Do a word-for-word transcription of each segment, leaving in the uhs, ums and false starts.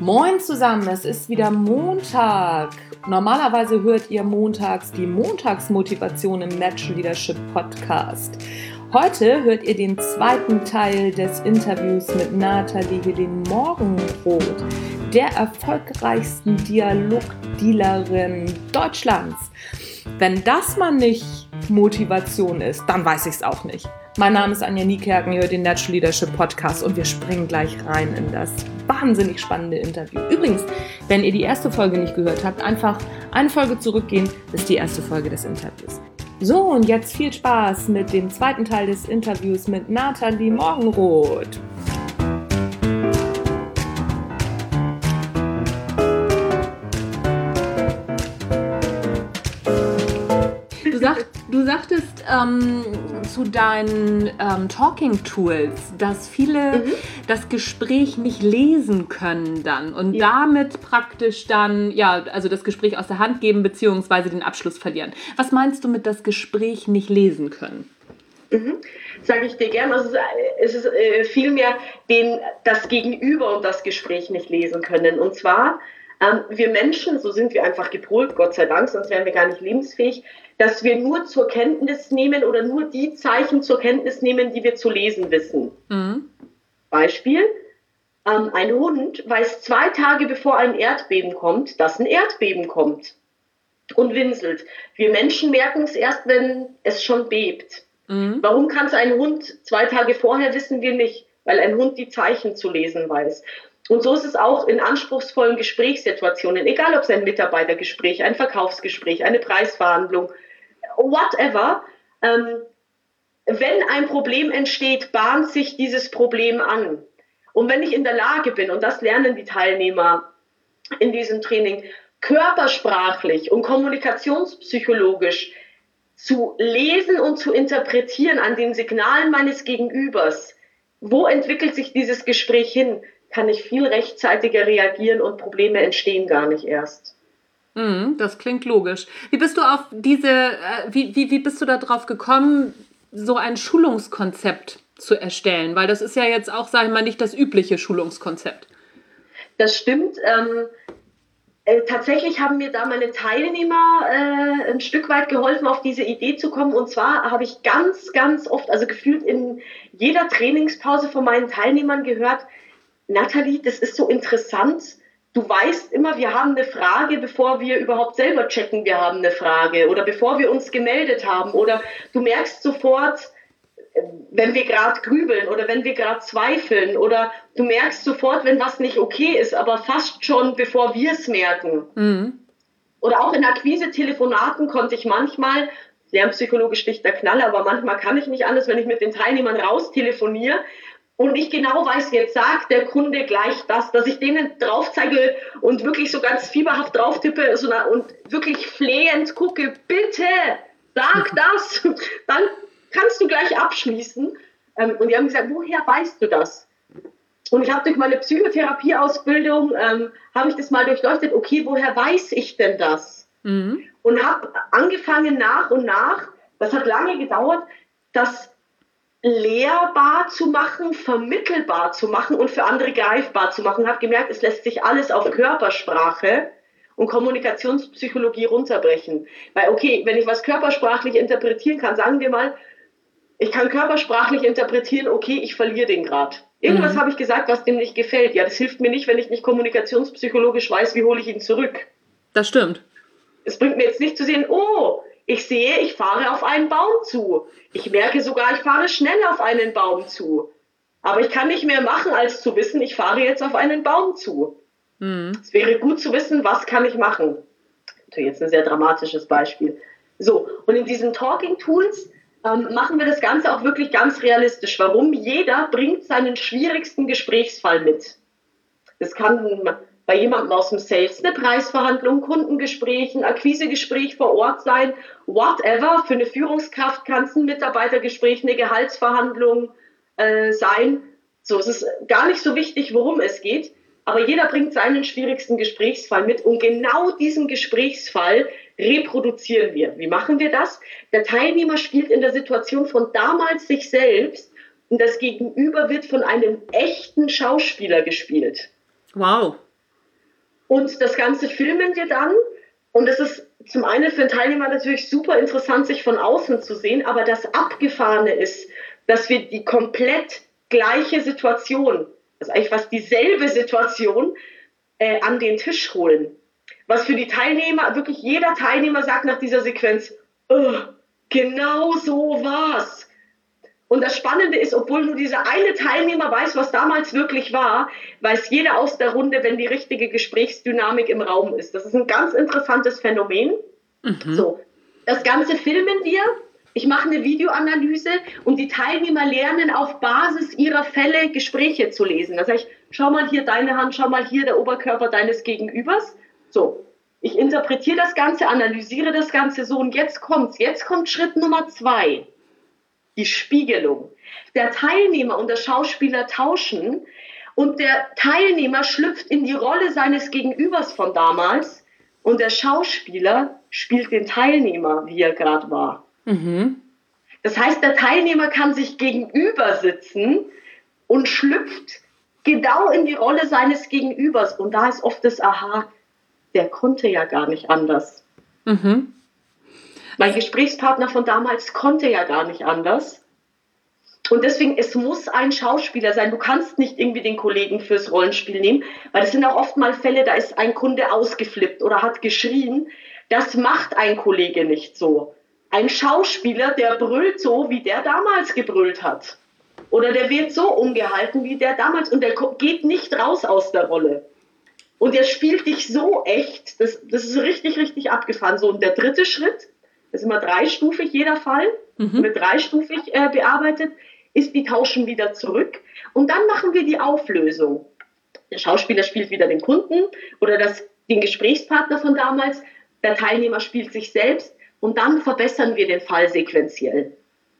Moin zusammen, es ist wieder Montag. Normalerweise hört ihr montags die Montagsmotivation im Natural Leadership Podcast. Heute hört ihr den zweiten Teil des Interviews mit Nathalie Helene Morgenroth, der erfolgreichsten Dialogdealerin Deutschlands. Wenn das mal nicht Motivation ist, dann weiß ich es auch nicht. Mein Name ist Anja Niekerken, ihr hört den Natural Leadership Podcast und wir springen gleich rein in das wahnsinnig spannende Interview. Übrigens, wenn ihr die erste Folge nicht gehört habt, einfach eine Folge zurückgehen, das ist die erste Folge des Interviews. So, und jetzt viel Spaß mit dem zweiten Teil des Interviews mit Nathalie Morgenroth. Du, sag, du sagtest ähm, zu deinen ähm, Talking-Tools, dass viele mhm. das Gespräch nicht lesen können dann und ja. damit praktisch dann, ja, also das Gespräch aus der Hand geben bzw. den Abschluss verlieren. Was meinst du mit das Gespräch nicht lesen können? Mhm. Sage ich dir gern. Also es ist äh, vielmehr den, das Gegenüber und das Gespräch nicht lesen können. Und zwar, ähm, wir Menschen, so sind wir einfach gepolt, Gott sei Dank, sonst wären wir gar nicht lebensfähig, dass wir nur zur Kenntnis nehmen oder nur die Zeichen zur Kenntnis nehmen, die wir zu lesen wissen. Mhm. Beispiel, ähm, ein Hund weiß zwei Tage bevor ein Erdbeben kommt, dass ein Erdbeben kommt und winselt. Wir Menschen merken es erst, wenn es schon bebt. Mhm. Warum kann es ein Hund zwei Tage vorher, wissen wir nicht, weil ein Hund die Zeichen zu lesen weiß. Und so ist es auch in anspruchsvollen Gesprächssituationen, egal ob es ein Mitarbeitergespräch, ein Verkaufsgespräch, eine Preisverhandlung, whatever. Ähm, wenn ein Problem entsteht, bahnt sich dieses Problem an. Und wenn ich in der Lage bin, und das lernen die Teilnehmer in diesem Training, körpersprachlich und kommunikationspsychologisch zu lesen und zu interpretieren an den Signalen meines Gegenübers, wo entwickelt sich dieses Gespräch hin, kann ich viel rechtzeitiger reagieren und Probleme entstehen gar nicht erst. Mm, das klingt logisch. Wie bist du auf diese, äh, wie, wie, wie bist du da drauf gekommen, so ein Schulungskonzept zu erstellen? Weil das ist ja jetzt auch, sage ich mal, nicht das übliche Schulungskonzept. Das stimmt. Ähm, äh, tatsächlich haben mir da meine Teilnehmer äh, ein Stück weit geholfen, auf diese Idee zu kommen. Und zwar habe ich ganz, ganz oft, also gefühlt in jeder Trainingspause von meinen Teilnehmern gehört, Nathalie, das ist so interessant. Du weißt immer, wir haben eine Frage, bevor wir überhaupt selber checken, wir haben eine Frage oder bevor wir uns gemeldet haben. Oder du merkst sofort, wenn wir gerade grübeln oder wenn wir gerade zweifeln oder du merkst sofort, wenn was nicht okay ist, aber fast schon, bevor wir es merken. Mhm. Oder auch in Akquise-Telefonaten konnte ich manchmal, lernpsychologisch nicht der Knaller, aber manchmal kann ich nicht anders, wenn ich mit den Teilnehmern raus telefoniere, und ich genau weiß, jetzt sagt der Kunde gleich das, dass ich denen drauf zeige und wirklich so ganz fieberhaft drauf tippe so na, und wirklich flehend gucke, bitte, sag das, dann kannst du gleich abschließen. Und die haben gesagt, woher weißt du das? Und ich habe durch meine Psychotherapieausbildung, ähm, habe ich das mal durchleuchtet, okay, woher weiß ich denn das? Mhm. Und habe angefangen nach und nach, das hat lange gedauert, das lehrbar zu machen, vermittelbar zu machen und für andere greifbar zu machen. Ich habe gemerkt, es lässt sich alles auf Körpersprache und Kommunikationspsychologie runterbrechen. Weil, okay, wenn ich was körpersprachlich interpretieren kann, sagen wir mal, ich kann körpersprachlich interpretieren, okay, ich verliere den Grad. Irgendwas mhm. habe ich gesagt, was dem nicht gefällt. Ja, das hilft mir nicht, wenn ich nicht kommunikationspsychologisch weiß, wie hole ich ihn zurück. Das stimmt. Es bringt mir jetzt nicht zu sehen, oh, ich sehe, ich fahre auf einen Baum zu. Ich merke sogar, ich fahre schnell auf einen Baum zu. Aber ich kann nicht mehr machen, als zu wissen, ich fahre jetzt auf einen Baum zu. Mhm. Es wäre gut zu wissen, was kann ich machen. Natürlich jetzt ein sehr dramatisches Beispiel. So, und in diesen Talking Tools ähm, machen wir das Ganze auch wirklich ganz realistisch. Warum? Jeder bringt seinen schwierigsten Gesprächsfall mit. Das kann bei jemandem aus dem Sales eine Preisverhandlung, Kundengespräch, ein Akquisegespräch vor Ort sein, whatever. Für eine Führungskraft kann es ein Mitarbeitergespräch, eine Gehaltsverhandlung äh, sein. So, es ist gar nicht so wichtig, worum es geht, aber jeder bringt seinen schwierigsten Gesprächsfall mit und genau diesen Gesprächsfall reproduzieren wir. Wie machen wir das? Der Teilnehmer spielt in der Situation von damals sich selbst und das Gegenüber wird von einem echten Schauspieler gespielt. Wow. Und das Ganze filmen wir dann. Und es ist zum einen für den Teilnehmer natürlich super interessant, sich von außen zu sehen, aber das Abgefahrene ist, dass wir die komplett gleiche Situation, also eigentlich fast dieselbe Situation, äh, an den Tisch holen. Was für die Teilnehmer, wirklich jeder Teilnehmer sagt nach dieser Sequenz, oh, genau so war's. Und das Spannende ist, obwohl nur dieser eine Teilnehmer weiß, was damals wirklich war, weiß jeder aus der Runde, wenn die richtige Gesprächsdynamik im Raum ist. Das ist ein ganz interessantes Phänomen. Mhm. So, das Ganze filmen wir. Ich mache eine Videoanalyse und die Teilnehmer lernen auf Basis ihrer Fälle Gespräche zu lesen. Das heißt, schau mal hier deine Hand, schau mal hier der Oberkörper deines Gegenübers. So, ich interpretiere das Ganze, analysiere das Ganze so und jetzt kommt's. Jetzt kommt Schritt Nummer zwei. Die Spiegelung. Der Teilnehmer und der Schauspieler tauschen und der Teilnehmer schlüpft in die Rolle seines Gegenübers von damals und der Schauspieler spielt den Teilnehmer, wie er gerade war. Mhm. Das heißt, der Teilnehmer kann sich gegenüber sitzen und schlüpft genau in die Rolle seines Gegenübers. Und da ist oft das Aha, der konnte ja gar nicht anders. Mhm. Mein Gesprächspartner von damals konnte ja gar nicht anders. Und deswegen, es muss ein Schauspieler sein. Du kannst nicht irgendwie den Kollegen fürs Rollenspiel nehmen, weil es sind auch oft mal Fälle, da ist ein Kunde ausgeflippt oder hat geschrien. Das macht ein Kollege nicht so. Ein Schauspieler, der brüllt so, wie der damals gebrüllt hat. Oder der wird so umgehalten, wie der damals. Und der geht nicht raus aus der Rolle. Und der spielt dich so echt. Das, das ist richtig, richtig abgefahren. So, und der dritte Schritt, das ist immer dreistufig jeder Fall, mhm. wird dreistufig äh, bearbeitet, ist, die tauschen wieder zurück. Und dann machen wir die Auflösung. Der Schauspieler spielt wieder den Kunden oder das, den Gesprächspartner von damals. Der Teilnehmer spielt sich selbst. Und dann verbessern wir den Fall sequenziell.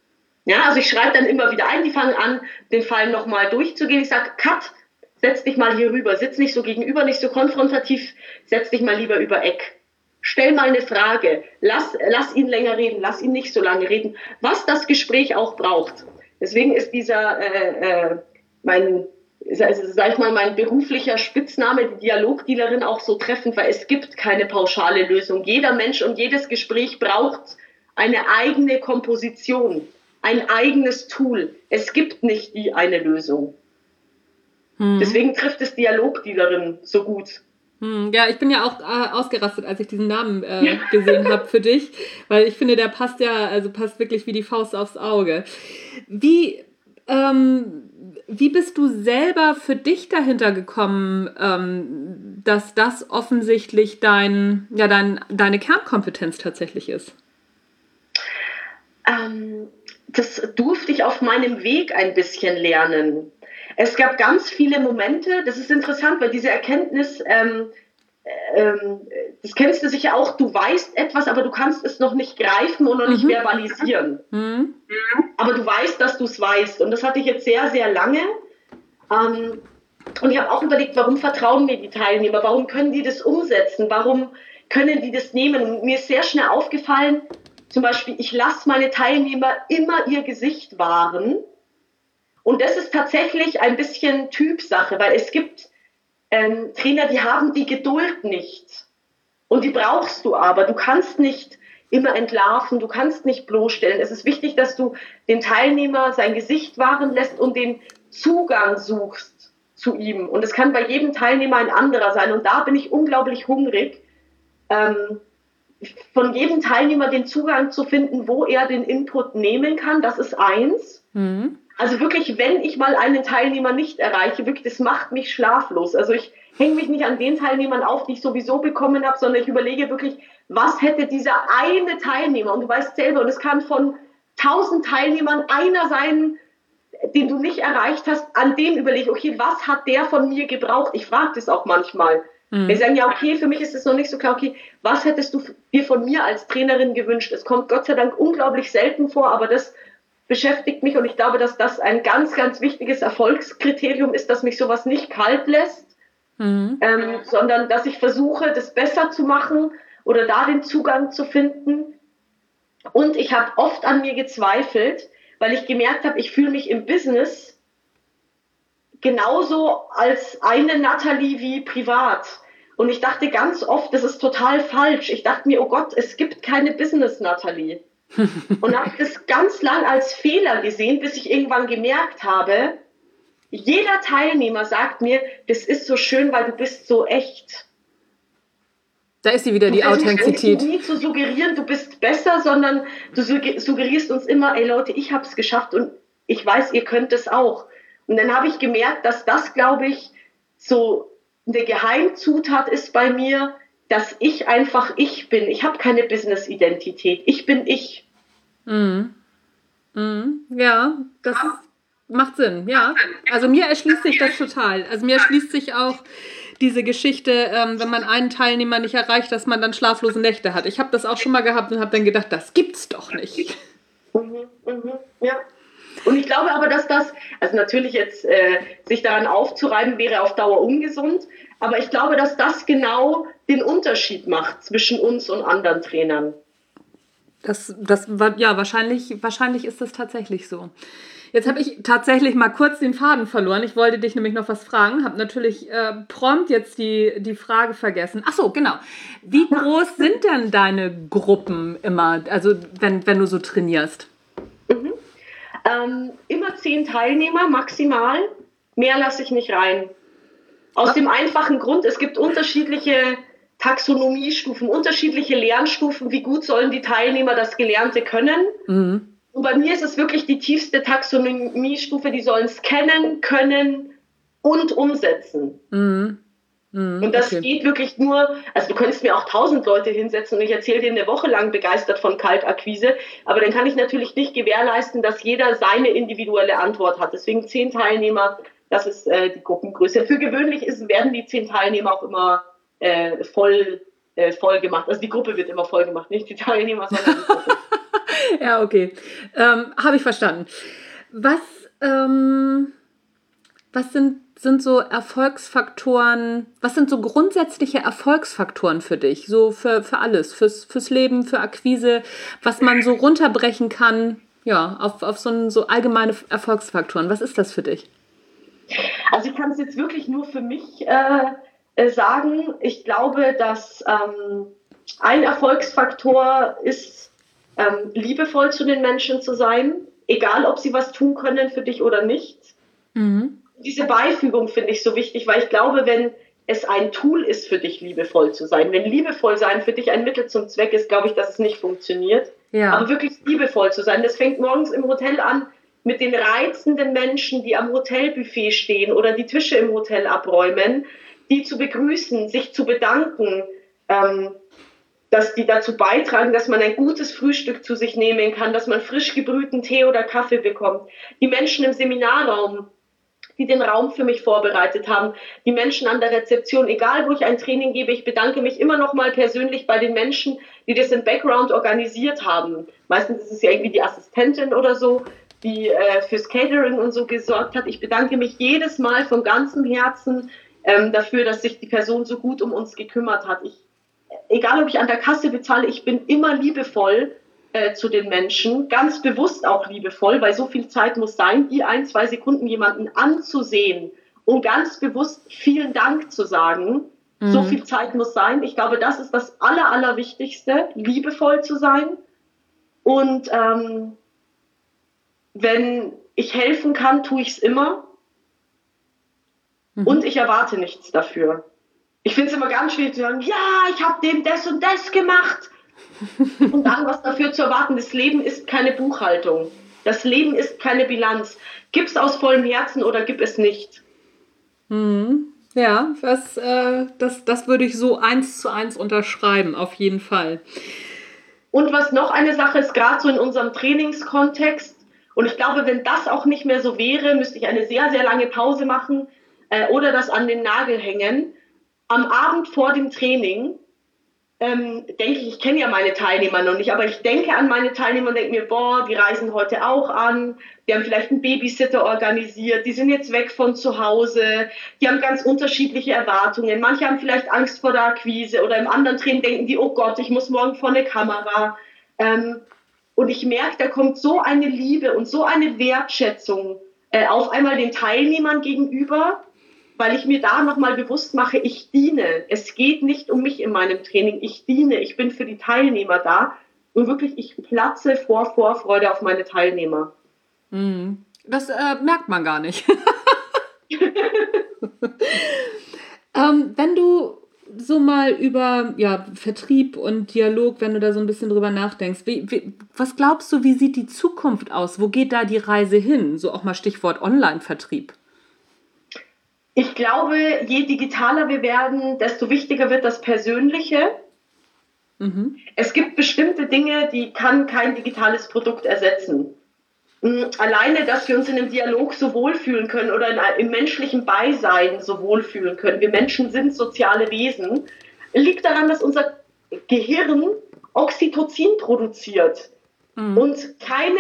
Ja, also ich schreibe dann immer wieder ein, die fangen an, den Fall nochmal durchzugehen. Ich sage, Cut, setz dich mal hier rüber, sitz nicht so gegenüber, nicht so konfrontativ, setz dich mal lieber über Eck. Stell mal eine Frage, lass, lass ihn länger reden, lass ihn nicht so lange reden, was das Gespräch auch braucht. Deswegen ist dieser, äh, äh, mein, sag ich mal, mein beruflicher Spitzname, die Dialogdealerin, auch so treffend, weil es gibt keine pauschale Lösung. Jeder Mensch und jedes Gespräch braucht eine eigene Komposition, ein eigenes Tool. Es gibt nicht die eine Lösung. Hm. Deswegen trifft es Dialogdealerin so gut. Hm, ja, ich bin ja auch äh, ausgerastet, als ich diesen Namen äh, gesehen habe für dich, weil ich finde, der passt ja, also passt wirklich wie die Faust aufs Auge. Wie, ähm, wie bist du selber für dich dahinter gekommen, ähm, dass das offensichtlich dein, ja, dein, deine Kernkompetenz tatsächlich ist? Ähm, das durfte ich auf meinem Weg ein bisschen lernen. Es gab ganz viele Momente, das ist interessant, weil diese Erkenntnis, ähm, ähm, das kennst du sicher auch, du weißt etwas, aber du kannst es noch nicht greifen und noch nicht mhm. verbalisieren. Mhm. Aber du weißt, dass du es weißt. Und das hatte ich jetzt sehr, sehr lange. Ähm, und ich habe auch überlegt, warum vertrauen mir die Teilnehmer? Warum können die das umsetzen? Warum können die das nehmen? Und mir ist sehr schnell aufgefallen, zum Beispiel, ich lasse meine Teilnehmer immer ihr Gesicht wahren. Und das ist tatsächlich ein bisschen Typsache, weil es gibt ähm, Trainer, die haben die Geduld nicht. Und die brauchst du aber. Du kannst nicht immer entlarven, du kannst nicht bloßstellen. Es ist wichtig, dass du den Teilnehmer sein Gesicht wahren lässt und den Zugang suchst zu ihm. Und es kann bei jedem Teilnehmer ein anderer sein. Und da bin ich unglaublich hungrig, ähm, von jedem Teilnehmer den Zugang zu finden, wo er den Input nehmen kann. Das ist eins. Mhm. Also wirklich, wenn ich mal einen Teilnehmer nicht erreiche, wirklich, das macht mich schlaflos. Also ich hänge mich nicht an den Teilnehmern auf, die ich sowieso bekommen habe, sondern ich überlege wirklich, was hätte dieser eine Teilnehmer, und du weißt selber, und es kann von tausend Teilnehmern einer sein, den du nicht erreicht hast, an dem überlege ich, okay, was hat der von mir gebraucht? Ich frage das auch manchmal. Mhm. Wir sagen ja, okay, für mich ist es noch nicht so klar, okay, was hättest du dir von mir als Trainerin gewünscht? Es kommt Gott sei Dank unglaublich selten vor, aber das beschäftigt mich und ich glaube, dass das ein ganz, ganz wichtiges Erfolgskriterium ist, dass mich sowas nicht kalt lässt, mhm. ähm, sondern dass ich versuche, das besser zu machen oder da den Zugang zu finden. Und ich habe oft an mir gezweifelt, weil ich gemerkt habe, ich fühle mich im Business genauso als eine Nathalie wie privat. Und ich dachte ganz oft, das ist total falsch. Ich dachte mir, oh Gott, es gibt keine Business-Natalie. Und habe das ganz lang als Fehler gesehen, bis ich irgendwann gemerkt habe, jeder Teilnehmer sagt mir, das ist so schön, weil du bist so echt. Da ist sie wieder, die Authentizität. Du nie zu suggerieren, du bist besser, sondern du suggerierst uns immer, ey Leute, ich habe es geschafft und ich weiß, ihr könnt es auch. Und dann habe ich gemerkt, dass das, glaube ich, so eine Geheimzutat ist bei mir, dass ich einfach ich bin. Ich habe keine Business-Identität. Ich bin ich. Mhm. Mhm. Ja, das macht Sinn. Ja, also mir erschließt sich das total. Also mir erschließt sich auch diese Geschichte, ähm, wenn man einen Teilnehmer nicht erreicht, dass man dann schlaflose Nächte hat. Ich habe das auch schon mal gehabt und habe dann gedacht, das gibt's doch nicht. Mhm, mhm, ja. Und ich glaube aber, dass das, also natürlich jetzt äh, sich daran aufzureiben, wäre auf Dauer ungesund, aber ich glaube, dass das genau den Unterschied macht zwischen uns und anderen Trainern. Das, das war, ja, wahrscheinlich, wahrscheinlich ist das tatsächlich so. Jetzt habe ich tatsächlich mal kurz den Faden verloren. Ich wollte dich nämlich noch was fragen, habe natürlich äh, prompt jetzt die, die Frage vergessen. Ach so, genau. Wie groß sind denn deine Gruppen immer, also wenn, wenn du so trainierst? Mhm. Ähm, immer zehn Teilnehmer maximal, mehr lasse ich nicht rein. Aus Was? dem einfachen Grund, es gibt unterschiedliche Taxonomiestufen, unterschiedliche Lernstufen, wie gut sollen die Teilnehmer das Gelernte können. Mhm. Und bei mir ist es wirklich die tiefste Taxonomiestufe, die sollen es kennen, können und umsetzen. Mhm. Mhm, und das okay. geht wirklich nur, also du könntest mir auch tausend Leute hinsetzen und ich erzähle dir eine Woche lang begeistert von Kaltakquise, aber dann kann ich natürlich nicht gewährleisten, dass jeder seine individuelle Antwort hat. Deswegen zehn Teilnehmer, das ist äh, die Gruppengröße. Für gewöhnlich ist, werden die zehn Teilnehmer auch immer äh, voll, äh, voll gemacht. Also die Gruppe wird immer voll gemacht, nicht die Teilnehmer, sondern die Gruppe. Ja, okay. Ähm, habe ich verstanden. Was, ähm, was sind, sind so Erfolgsfaktoren, was sind so grundsätzliche Erfolgsfaktoren für dich? So für, für alles, fürs, fürs Leben, für Akquise, was man so runterbrechen kann, ja, auf, auf so, ein, so allgemeine Erfolgsfaktoren. Was ist das für dich? Also ich kann es jetzt wirklich nur für mich äh, sagen. Ich glaube, dass ähm, ein Erfolgsfaktor ist, ähm, liebevoll zu den Menschen zu sein, egal ob sie was tun können für dich oder nicht. Mhm. Diese Beifügung finde ich so wichtig, weil ich glaube, wenn es ein Tool ist für dich, liebevoll zu sein, wenn liebevoll sein für dich ein Mittel zum Zweck ist, glaube ich, dass es nicht funktioniert. Ja. Aber wirklich liebevoll zu sein, das fängt morgens im Hotel an mit den reizenden Menschen, die am Hotelbuffet stehen oder die Tische im Hotel abräumen, die zu begrüßen, sich zu bedanken, ähm, dass die dazu beitragen, dass man ein gutes Frühstück zu sich nehmen kann, dass man frisch gebrühten Tee oder Kaffee bekommt. Die Menschen im Seminarraum, die den Raum für mich vorbereitet haben, die Menschen an der Rezeption, egal wo ich ein Training gebe, ich bedanke mich immer noch mal persönlich bei den Menschen, die das im Background organisiert haben. Meistens ist es ja irgendwie die Assistentin oder so, die äh, fürs Catering und so gesorgt hat. Ich bedanke mich jedes Mal von ganzem Herzen ähm, dafür, dass sich die Person so gut um uns gekümmert hat. Ich Egal, ob ich an der Kasse bezahle, ich bin immer liebevoll äh, zu den Menschen, ganz bewusst auch liebevoll, weil so viel Zeit muss sein, die ein, zwei Sekunden jemanden anzusehen und ganz bewusst vielen Dank zu sagen. Mhm. So viel Zeit muss sein. Ich glaube, das ist das Aller, Allerwichtigste, liebevoll zu sein. Und ähm, wenn ich helfen kann, tue ich es immer. Mhm. Und ich erwarte nichts dafür. Ich finde es immer ganz schwierig zu sagen, ja, ich habe dem das und das gemacht. Und dann was dafür zu erwarten. Das Leben ist keine Buchhaltung. Das Leben ist keine Bilanz. Gib es aus vollem Herzen oder gib es nicht. Hm. Ja, das, äh, das, das würde ich so eins zu eins unterschreiben, auf jeden Fall. Und was noch eine Sache ist, gerade so in unserem Trainingskontext, und ich glaube, wenn das auch nicht mehr so wäre, müsste ich eine sehr, sehr lange Pause machen äh, oder das an den Nagel hängen. Am Abend vor dem Training ähm, denke ich, ich kenne ja meine Teilnehmer noch nicht, aber ich denke an meine Teilnehmer und denke mir, boah, die reisen heute auch an, die haben vielleicht einen Babysitter organisiert, die sind jetzt weg von zu Hause, die haben ganz unterschiedliche Erwartungen. Manche haben vielleicht Angst vor der Akquise oder im anderen Training denken die, oh Gott, ich muss morgen vor eine Kamera. Ähm, und ich merke, da kommt so eine Liebe und so eine Wertschätzung äh, auf einmal den Teilnehmern gegenüber, weil ich mir da nochmal bewusst mache, ich diene. Es geht nicht um mich in meinem Training, ich diene, ich bin für die Teilnehmer da und wirklich, ich platze vor Vorfreude auf meine Teilnehmer. Das äh, merkt man gar nicht. ähm, wenn du so mal über ja, Vertrieb und Dialog, wenn du da so ein bisschen drüber nachdenkst, wie, wie, was glaubst du, wie sieht die Zukunft aus? Wo geht da die Reise hin? So auch mal Stichwort Online-Vertrieb. Ich glaube, je digitaler wir werden, desto wichtiger wird das Persönliche. Mhm. Es gibt bestimmte Dinge, die kann kein digitales Produkt ersetzen. Alleine, dass wir uns in einem Dialog so wohlfühlen können oder in, im menschlichen Beisein so wohlfühlen können. Wir Menschen sind soziale Wesen. Liegt daran, dass unser Gehirn Oxytocin produziert. Mhm. Und keine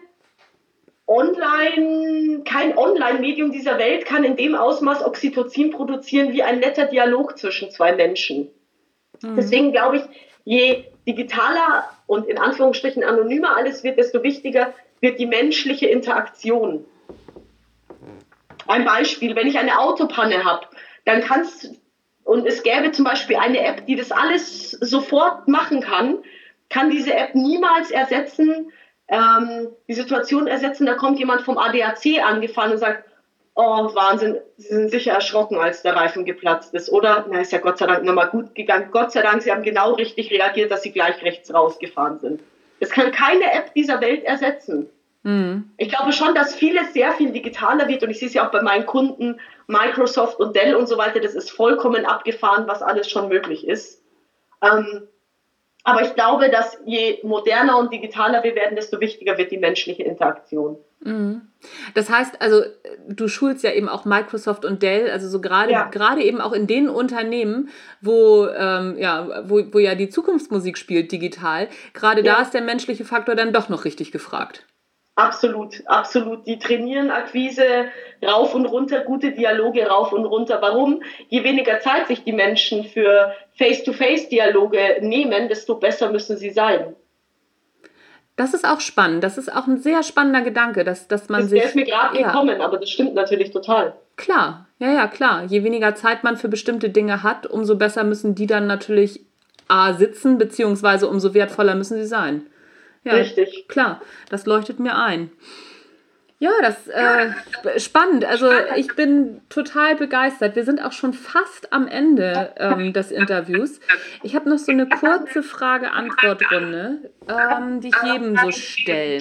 Online, kein Online-Medium dieser Welt kann in dem Ausmaß Oxytocin produzieren wie ein netter Dialog zwischen zwei Menschen. Mhm. Deswegen glaube ich, je digitaler und in Anführungsstrichen anonymer alles wird, desto wichtiger wird die menschliche Interaktion. Ein Beispiel, wenn ich eine Autopanne habe, dann kannst, und es gäbe zum Beispiel eine App, die das alles sofort machen kann, kann diese App niemals ersetzen, ähm, die Situation ersetzen, da kommt jemand vom A D A C angefahren und sagt, oh Wahnsinn, Sie sind sicher erschrocken, als der Reifen geplatzt ist, oder? Na, ist ja Gott sei Dank nochmal gut gegangen. Gott sei Dank, Sie haben genau richtig reagiert, dass Sie gleich rechts rausgefahren sind. Das kann keine App dieser Welt ersetzen. Mhm. Ich glaube schon, dass vieles sehr viel digitaler wird und ich sehe es ja auch bei meinen Kunden, Microsoft und Dell und so weiter, das ist vollkommen abgefahren, was alles schon möglich ist. Ähm, aber ich glaube, dass je moderner und digitaler wir werden, desto wichtiger wird die menschliche Interaktion. Mhm. Das heißt, also du schulst ja eben auch Microsoft und Dell, also so gerade ja. gerade eben auch in den Unternehmen, wo ähm, ja wo, wo ja die Zukunftsmusik spielt digital, gerade ja. da ist der menschliche Faktor dann doch noch richtig gefragt. Absolut, absolut. Die trainieren Akquise rauf und runter, gute Dialoge rauf und runter. Warum? Je weniger Zeit sich die Menschen für Face-to-Face-Dialoge nehmen, desto besser müssen sie sein. Das ist auch spannend. Das ist auch ein sehr spannender Gedanke, dass, dass man das sich... Das ist mir gerade ja. gekommen, aber das stimmt natürlich total. Klar, ja, ja, klar. Je weniger Zeit man für bestimmte Dinge hat, umso besser müssen die dann natürlich A, sitzen, beziehungsweise umso wertvoller müssen sie sein. Ja, richtig. Klar, das leuchtet mir ein. Ja, das äh, spannend. Also ich bin total begeistert. Wir sind auch schon fast am Ende ähm, des Interviews. Ich habe noch so eine kurze Frage-Antwort-Runde, ähm, die ich jedem so stelle.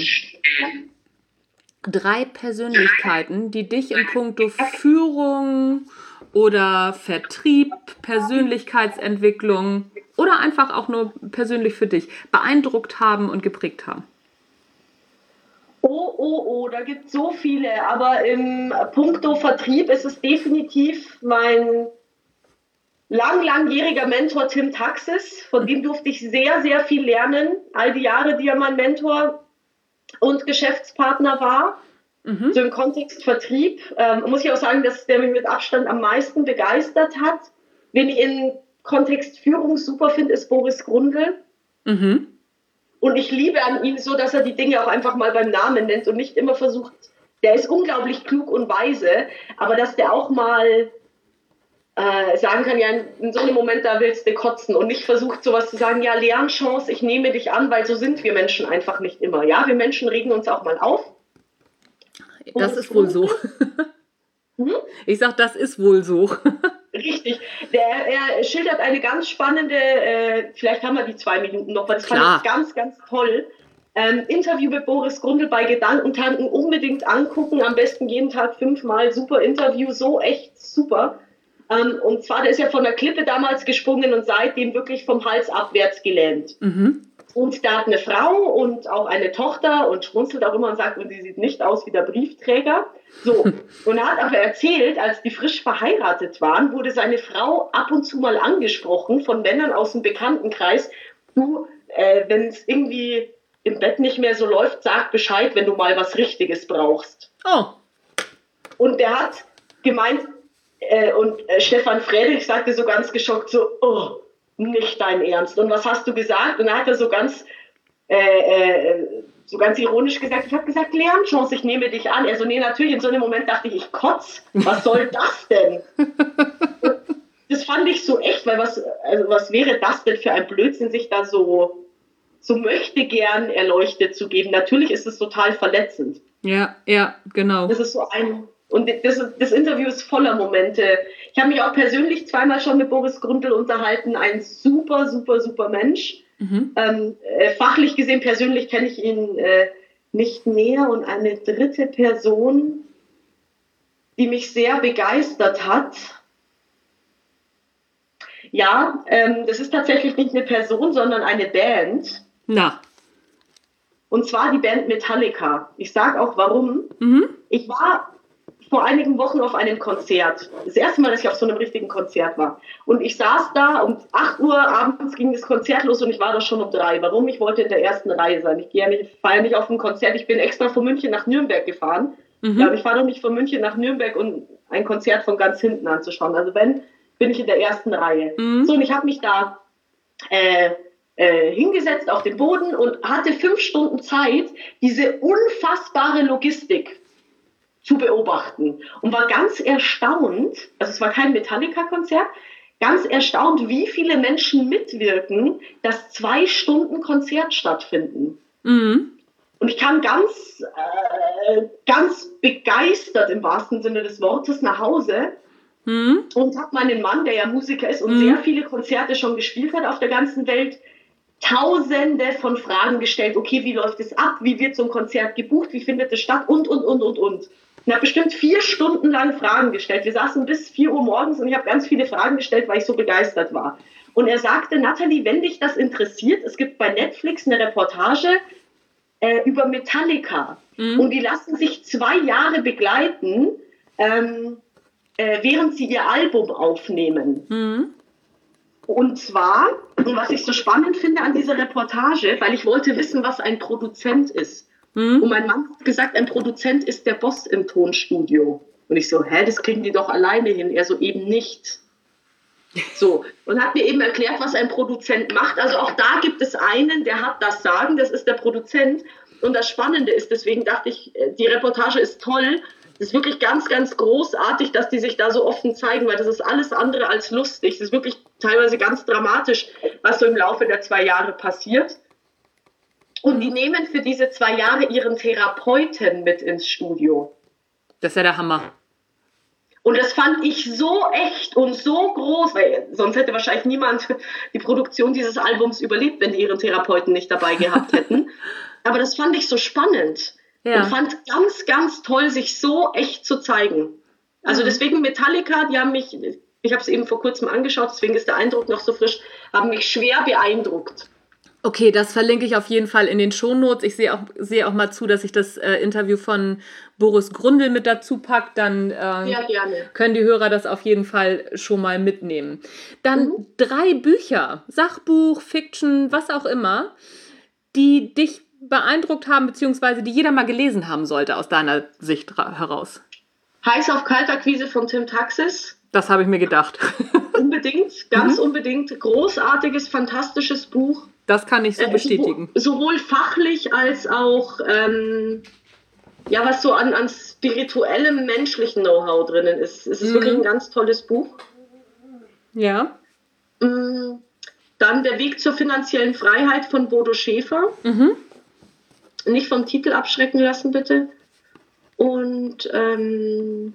Drei Persönlichkeiten, die dich in puncto Führung oder Vertrieb, Persönlichkeitsentwicklung oder einfach auch nur persönlich für dich beeindruckt haben und geprägt haben? Oh, oh, oh, da gibt es so viele, aber im Punkto Vertrieb ist es definitiv mein lang, langjähriger Mentor Tim Taxis, von dem durfte ich sehr, sehr viel lernen, all die Jahre, die er mein Mentor und Geschäftspartner war. Mhm. So im Kontext Vertrieb, ähm, muss ich auch sagen, dass der mich mit Abstand am meisten begeistert hat. Wen ich in Kontext Führung super finde, ist Boris Grundl. Mhm. Und ich liebe an ihm so, dass er die Dinge auch einfach mal beim Namen nennt und nicht immer versucht, der ist unglaublich klug und weise, aber dass der auch mal äh, sagen kann, ja, in so einem Moment, da willst du kotzen und nicht versucht, sowas zu sagen, ja, Lernchance, ich nehme dich an, weil so sind wir Menschen einfach nicht immer. Ja, wir Menschen regen uns auch mal auf. Das ist wohl so. Hm? Ich sag, das ist wohl so. Richtig. Der, er schildert eine ganz spannende, äh, vielleicht haben wir die zwei Minuten noch, weil das Klar. fand ich ganz, ganz toll. Ähm, Interview mit Boris Grundl bei Gedankentanken unbedingt angucken, am besten jeden Tag fünfmal, super Interview, so echt super. Ähm, und zwar, der ist ja von der Klippe damals gesprungen und seitdem wirklich vom Hals abwärts gelähmt. Mhm. Und da hat eine Frau und auch eine Tochter und schmunzelt auch immer und sagt, und sie sieht nicht aus wie der Briefträger. So, und er hat aber erzählt, als die frisch verheiratet waren, wurde seine Frau ab und zu mal angesprochen von Männern aus dem Bekanntenkreis. Du, äh, wenn es irgendwie im Bett nicht mehr so läuft, sag Bescheid, wenn du mal was Richtiges brauchst. Oh. Und der hat gemeint, äh, und äh, Stefan Friedrich sagte so ganz geschockt so, oh, nicht dein Ernst. Und was hast du gesagt? Und dann hat er so ganz äh, äh, so ganz ironisch gesagt, ich habe gesagt, Lernchance, ich nehme dich an. Er so, nee, natürlich. In so einem Moment dachte ich, ich kotz. Was soll das denn? Das fand ich so echt, weil was, also was wäre das denn für ein Blödsinn, sich da so, so möchte gern erleuchtet zu geben. Natürlich ist es total verletzend. Ja, ja, genau. Das ist so ein, und das, das Interview ist voller Momente. Ich habe mich auch persönlich zweimal schon mit Boris Grundl unterhalten. Ein super, super, super Mensch. Mhm. Ähm, äh, fachlich gesehen, persönlich kenne ich ihn äh, nicht näher. Und eine dritte Person, die mich sehr begeistert hat. Ja, ähm, das ist tatsächlich nicht eine Person, sondern eine Band. Na. Und zwar die Band Metallica. Ich sage auch warum. Mhm. Ich war vor einigen Wochen auf einem Konzert. Das erste Mal, dass ich auf so einem richtigen Konzert war. Und ich saß da, um acht Uhr abends ging das Konzert los und ich war da schon um drei. Warum? Ich wollte in der ersten Reihe sein. Ich gehe ja nicht, feiere nicht auf ein Konzert. Ich bin extra von München nach Nürnberg gefahren. Mhm. Ja, aber ich fahre doch nicht von München nach Nürnberg, um ein Konzert von ganz hinten anzuschauen. Also wenn, bin ich in der ersten Reihe. Mhm. So, und ich habe mich da äh, äh, hingesetzt auf den Boden und hatte fünf Stunden Zeit, diese unfassbare Logistik zu beobachten. Und war ganz erstaunt, also es war kein Metallica-Konzert, ganz erstaunt, wie viele Menschen mitwirken, dass zwei Stunden Konzert stattfinden. Mhm. Und ich kam ganz, äh, ganz begeistert im wahrsten Sinne des Wortes nach Hause. Mhm. Und habe meinen Mann, der ja Musiker ist und mhm. sehr viele Konzerte schon gespielt hat auf der ganzen Welt, tausende von Fragen gestellt. Okay, wie läuft es ab? Wie wird so ein Konzert gebucht? Wie findet es statt? Und, und, und, und, und. Ich habe bestimmt vier Stunden lang Fragen gestellt. Wir saßen bis vier Uhr morgens und ich habe ganz viele Fragen gestellt, weil ich so begeistert war. Und er sagte, Nathalie, wenn dich das interessiert, es gibt bei Netflix eine Reportage äh, über Metallica. Mhm. Und die lassen sich zwei Jahre begleiten, ähm, während sie ihr Album aufnehmen. Mhm. Und zwar, was ich so spannend finde an dieser Reportage, weil ich wollte wissen, was ein Produzent ist. Mhm. Und mein Mann hat gesagt, ein Produzent ist der Boss im Tonstudio. Und ich so, hä, das kriegen die doch alleine hin. Er so, eben nicht. So, und hat mir eben erklärt, was ein Produzent macht. Also auch da gibt es einen, der hat das Sagen, das ist der Produzent. Und das Spannende ist, deswegen dachte ich, die Reportage ist toll. Es ist wirklich ganz, ganz großartig, dass die sich da so offen zeigen, weil das ist alles andere als lustig. Es ist wirklich teilweise ganz dramatisch, was so im Laufe der zwei Jahre passiert. Und die nehmen für diese zwei Jahre ihren Therapeuten mit ins Studio. Das ist ja der Hammer. Und das fand ich so echt und so groß, weil sonst hätte wahrscheinlich niemand die Produktion dieses Albums überlebt, wenn die ihren Therapeuten nicht dabei gehabt hätten. Aber das fand ich so spannend. Ja. Und fand ganz, ganz toll, sich so echt zu zeigen. Also mhm. deswegen Metallica, die haben mich, ich habe es eben vor kurzem angeschaut, deswegen ist der Eindruck noch so frisch, haben mich schwer beeindruckt. Okay, das verlinke ich auf jeden Fall in den Shownotes. Ich sehe auch, sehe auch mal zu, dass ich das äh, Interview von Boris Grundl mit dazu packe. Dann äh, ja, gerne. können die Hörer das auf jeden Fall schon mal mitnehmen. Dann mhm. drei Bücher, Sachbuch, Fiction, was auch immer, die dich beeindruckt haben, beziehungsweise die jeder mal gelesen haben sollte, aus deiner Sicht heraus? Heiß auf Kaltakquise von Tim Taxis. Das habe ich mir gedacht. Unbedingt, ganz mhm. unbedingt. Großartiges, fantastisches Buch. Das kann ich so äh, bestätigen. Sowohl fachlich als auch, ähm, ja, was so an, an spirituellem, menschlichen Know-how drinnen ist. Es ist mhm. wirklich ein ganz tolles Buch. Ja. Mhm. Dann Der Weg zur finanziellen Freiheit von Bodo Schäfer. Mhm. Nicht vom Titel abschrecken lassen, bitte. Und ähm,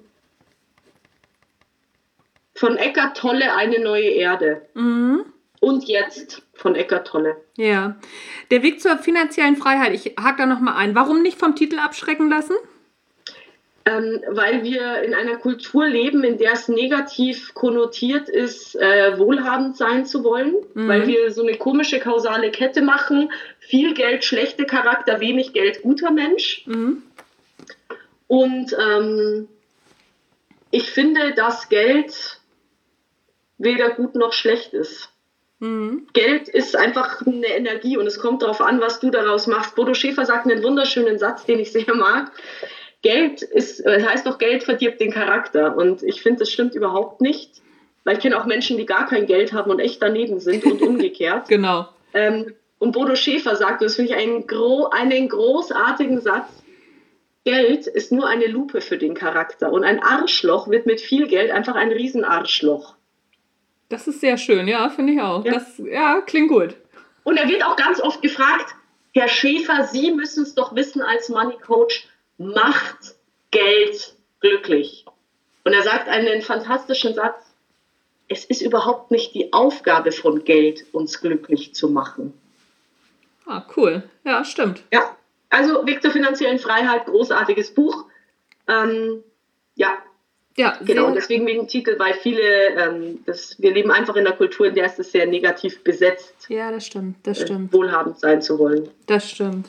von Eckart Tolle Eine neue Erde. Mhm. Und jetzt von Eckart Tolle. Ja. Der Weg zur finanziellen Freiheit. Ich hake da nochmal ein. Warum nicht vom Titel abschrecken lassen? Ähm, weil wir in einer Kultur leben, in der es negativ konnotiert ist, äh, wohlhabend sein zu wollen, mhm. weil wir so eine komische kausale Kette machen, viel Geld, schlechte Charakter, wenig Geld, guter Mensch. Mhm. Und ähm, ich finde, dass Geld weder gut noch schlecht ist. Mhm. Geld ist einfach eine Energie und es kommt darauf an, was du daraus machst. Bodo Schäfer sagt einen wunderschönen Satz, den ich sehr mag. Geld ist, heißt doch, Geld verdirbt den Charakter. Und ich finde, das stimmt überhaupt nicht. Weil ich kenne auch Menschen, die gar kein Geld haben und echt daneben sind und umgekehrt. Genau. Ähm, Und Bodo Schäfer sagt, das finde ich einen, gro- einen großartigen Satz, Geld ist nur eine Lupe für den Charakter und ein Arschloch wird mit viel Geld einfach ein Riesenarschloch. Das ist sehr schön, ja, finde ich auch. Ja. Das, ja, klingt gut. Und er wird auch ganz oft gefragt, Herr Schäfer, Sie müssen es doch wissen als Money Coach, macht Geld glücklich. Und er sagt einen fantastischen Satz, es ist überhaupt nicht die Aufgabe von Geld, uns glücklich zu machen. Ah, cool. Ja, stimmt. Ja, also Weg zur finanziellen Freiheit, großartiges Buch. Ähm, ja, ja, genau. Und deswegen wegen Titel, weil viele, ähm, das, wir leben einfach in einer Kultur, in der ist es sehr negativ besetzt. Ja, das stimmt, das stimmt. Äh, wohlhabend sein zu wollen. Das stimmt.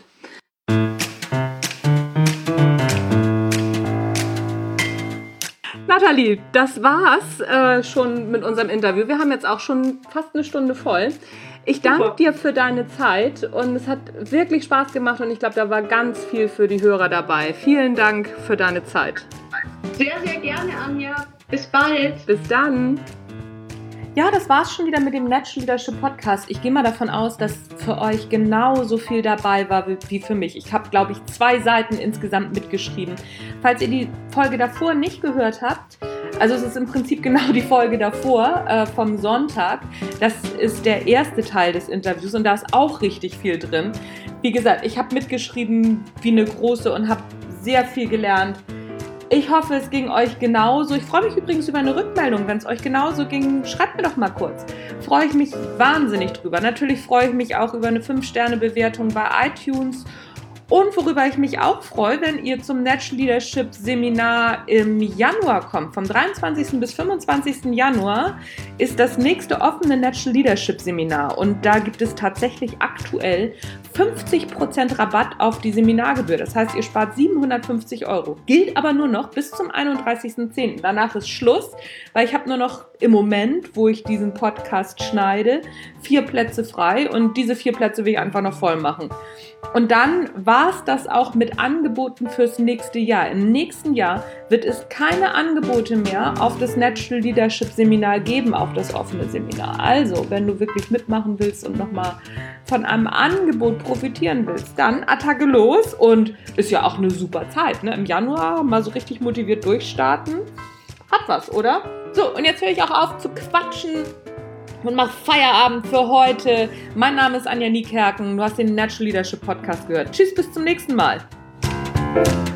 Nathalie, das war's äh, schon mit unserem Interview. Wir haben jetzt auch schon fast eine Stunde voll. Ich danke dir für deine Zeit und es hat wirklich Spaß gemacht und ich glaube, da war ganz viel für die Hörer dabei. Vielen Dank für deine Zeit. Sehr, sehr gerne, Anja. Bis bald. Bis dann. Ja, das war's schon wieder mit dem Natural Leadership Podcast. Ich gehe mal davon aus, dass für euch genauso viel dabei war wie für mich. Ich habe, glaube ich, zwei Seiten insgesamt mitgeschrieben. Falls ihr die Folge davor nicht gehört habt, also es ist im Prinzip genau die Folge davor, äh, vom Sonntag. Das ist der erste Teil des Interviews und da ist auch richtig viel drin. Wie gesagt, ich habe mitgeschrieben wie eine Große und habe sehr viel gelernt. Ich hoffe, es ging euch genauso. Ich freue mich übrigens über eine Rückmeldung. Wenn es euch genauso ging, schreibt mir doch mal kurz. Freue ich mich wahnsinnig drüber. Natürlich freue ich mich auch über eine fünf Sterne Bewertung bei iTunes. Und worüber ich mich auch freue, wenn ihr zum Natural Leadership Seminar im Januar kommt. Vom dreiundzwanzigsten bis fünfundzwanzigsten Januar ist das nächste offene Natural Leadership Seminar. Und da gibt es tatsächlich aktuell fünfzig Prozent Rabatt auf die Seminargebühr. Das heißt, ihr spart siebenhundertfünfzig Euro. Gilt aber nur noch bis zum einunddreißigsten zehnten Danach ist Schluss, weil ich habe nur noch im Moment, wo ich diesen Podcast schneide, vier Plätze frei. Und diese vier Plätze will ich einfach noch voll machen. Und dann war es das auch mit Angeboten fürs nächste Jahr. Im nächsten Jahr wird es keine Angebote mehr auf das Natural Leadership Seminar geben, auf das offene Seminar. Also, wenn du wirklich mitmachen willst und nochmal von einem Angebot profitieren willst, dann Attacke los und ist ja auch eine super Zeit. Ne? Im Januar mal so richtig motiviert durchstarten. Hat was, oder? So, und jetzt höre ich auch auf zu quatschen und mach Feierabend für heute. Mein Name ist Anja Niekerken. Du hast den Natural Leadership Podcast gehört. Tschüss, bis zum nächsten Mal.